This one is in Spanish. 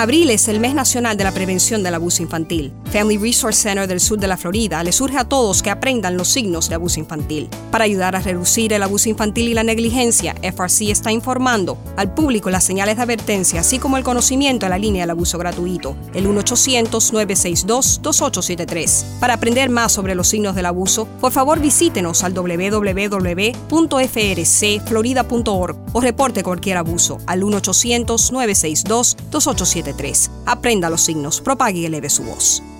Abril es el mes nacional de la prevención del abuso infantil. Family Resource Center del sur de la Florida les urge a todos que aprendan los signos de abuso infantil. Para ayudar a reducir el abuso infantil y la negligencia, FRC está informando al público las señales de advertencia, así como el conocimiento de la línea del abuso gratuito, el 1-800-962-2873. Para aprender más sobre los signos del abuso, por favor visítenos al www.frcflorida.org o reporte cualquier abuso al 1-800-962-2873. Aprenda los signos, propague y eleve su voz.